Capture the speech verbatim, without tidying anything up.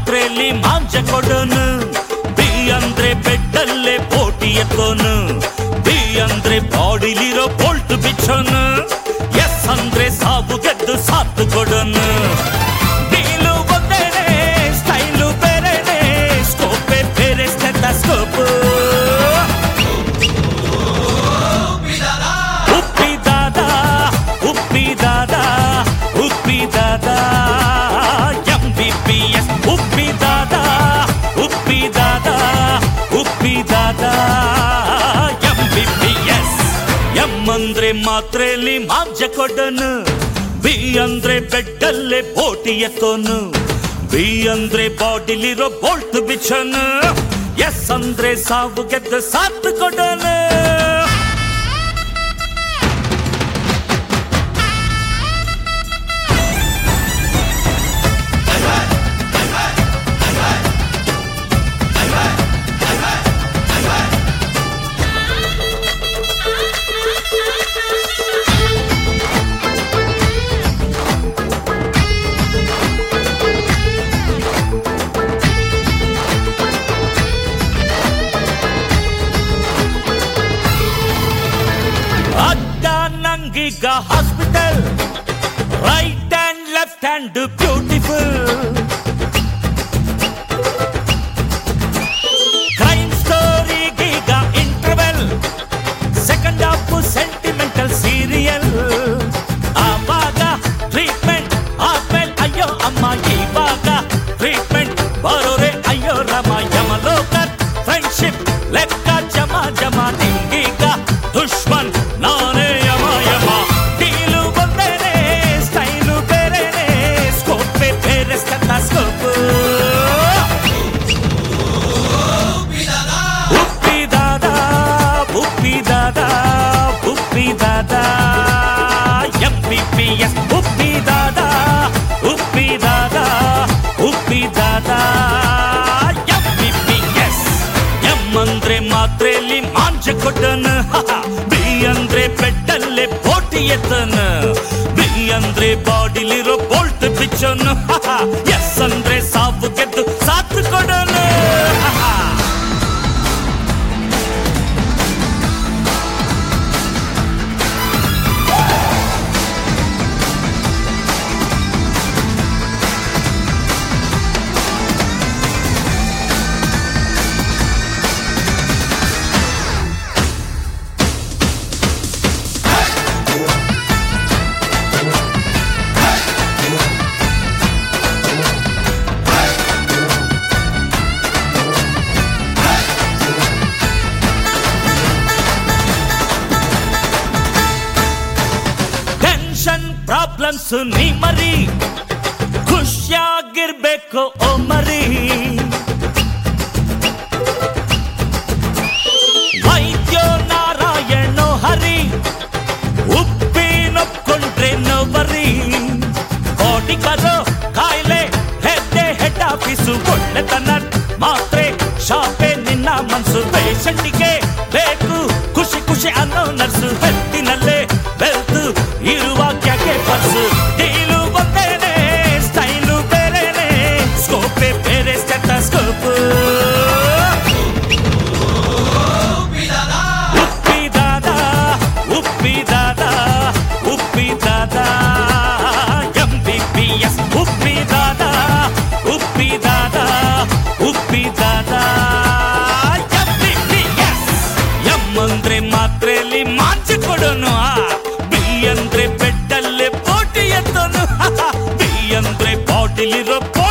ಮಾತ್ರೆಲಿ ಮಾಂಜ ಕೊಡೋನು, B ಅಂದ್ರೆ ಬೆಡ್ಡಲ್ಲೇ ಬೋಟಿ ಎತ್ತೋನು, B ಅಂದ್ರೆ ಬಾಡಿಲಿರೋ bolt ಬಿಚ್ಚೋನು, S ಅಂದ್ರೆ ಸಾವು ಗೆದ್ದು ಸಾಥ್ ಕೊಡೋನು. ಡೀಲು ಒಂದೇನೆ, ಸ್ಟೈಲು ಬೇರೆನೆ, ಸ್ಕೋಪೆ ಬೇರೆ, stethoscope. Uppi Dada Uppi Dada Uppi Dada M B B S. Uppi Dada Uppi Dada Uppi Dada M B B S. M ಅಂದ್ರೆ ಮಾತ್ರೆಲಿ ಮಾಂಜ ಕೊಡೋನು, ಬಿ ಅಂದ್ರೆ ಬೆಡ್ಡಲ್ಲೇ ಬೋಟಿ ಎತ್ತೋನು, ಬಿ ಅಂದ್ರೆ ಬಾಡಿಲಿರೋ ಬೋಲ್ಟ್ ಬಿಚ್ಚೋನು, ಎಸ್ ಅಂದ್ರೆ ಸಾವು ಗೆದ್ದು ಸಾಥ್ ಕೊಡೋನು. ನಂಗೀಗ hospital, right hand left hand beautiful, crime ಸ್ಟೋರಿಗೀಗ interval, second half sentimental serial. ಆವಾಗ ಟ್ರೀಟ್ಮೆಂಟ್ ಆದ್ಮೇಲೆ ಅಯ್ಯೋ ಅಮ್ಮ, ಇವಾಗ ಟ್ರೀಟ್ಮೆಂಟ್ ಬರೋರೆ ಅಯ್ಯೋ ರಮ. ಯಮಲೋಕ ಫ್ರೆಂಡ್ಶಿಪ್ ಲೆಕ್ಕ ಜಮ ಜಮ, ನಿಂಗೀಗ ದುಶ್ಮನ್ ನಾನೇ ಯಮ ಯಮ. ಡೀಲು ಬಂದೇನೆ, ಸ್ಟೈಲು ಬೇರೆನೆ, ಸ್ಕೋಪೆ ಬೇರೆ, stethoscope. Uppi Dada Uppi Dada Uppi Dada M B B S. Uppi Dada Uppi Dada Uppi Dada M B B S. M ಅಂದ್ರೆ ಮಾತ್ರೆಲಿ ಮಾಂಜ ಕೊಡೋನು, ಬಿ ಅಂದ್ರೆ ಬೆಡ್ಡಲ್ಲೇ ಬೋಟಿ ಎತ್ತೋನು, ಬಿ ಅಂದ್ರೆ ಬಾಡಿಲಿರೋ ಬೋಲ್ಟ್ ಬಿಚ್ಚೋನು, ಎಸ್ ಅಂದ್ರೆ ಸಾವು ಗೆದ್ದು ಸಾಥ್ ಕೊಡೋನು. ಪ್ರಾಬ್ಲಮ್ಸ್ ನೀ ಮರಿ, ಖುಷಿಯಾಗಿರ್ಬೇಕು ಓ ಮರಿ. ವೈದ್ಯೋ ನಾರಾಯಣೋ ಹರಿ, ಉಪ್ಪಿನೊಪ್ಕೊಂಡ್ರೆ ನೋವರಿ. ಬಾಡಿ ಬರೋ ಕಾಯಿಲೆ ಹೆಡ್ಡೆ ಹೆಡ್ ಆಫೀಸು, ಒಳ್ಳೆತನ ಮಾತ್ರೆ ಶಾಪೆ ನಿನ್ನ ಮನ್ಸು. ಪೇಷಂಟಿಗೆ ಬೇಕು ಖುಷಿ ಖುಷಿ ಅನ್ನೋ ನರ್ಸು, ಹೆತ್ತಿನಲ್ಲೇ ಬೆಲ್ತು ಇರುವಾಗ ಯಾಕೆ ಪರ್ಸು. ಡೀಲು ಬಂದೇನೆ, ಸ್ಟೈಲು ಬೇರೆನೆ, ಸ್ಕೋಪೆ ಬೇರೆ, stethoscope. Uppi Dada Uppi Dada Uppi Dada M B B S. Uppi Dada Uppi Dada Uppi Dada M B B S. M ಅಂದ್ರೆ ಮಾತ್ರೆಲಿ ಮಾಂಜ ಕೊಡೋನು, ಬಿ ಅಂದ್ರೆ ಬೆಡ್ಡಲ್ಲೇ ಬೋಟಿ ಎತ್ತೋನು, ಬಿ ಅಂದ್ರೆ ಬಾಡಿಲಿರೋ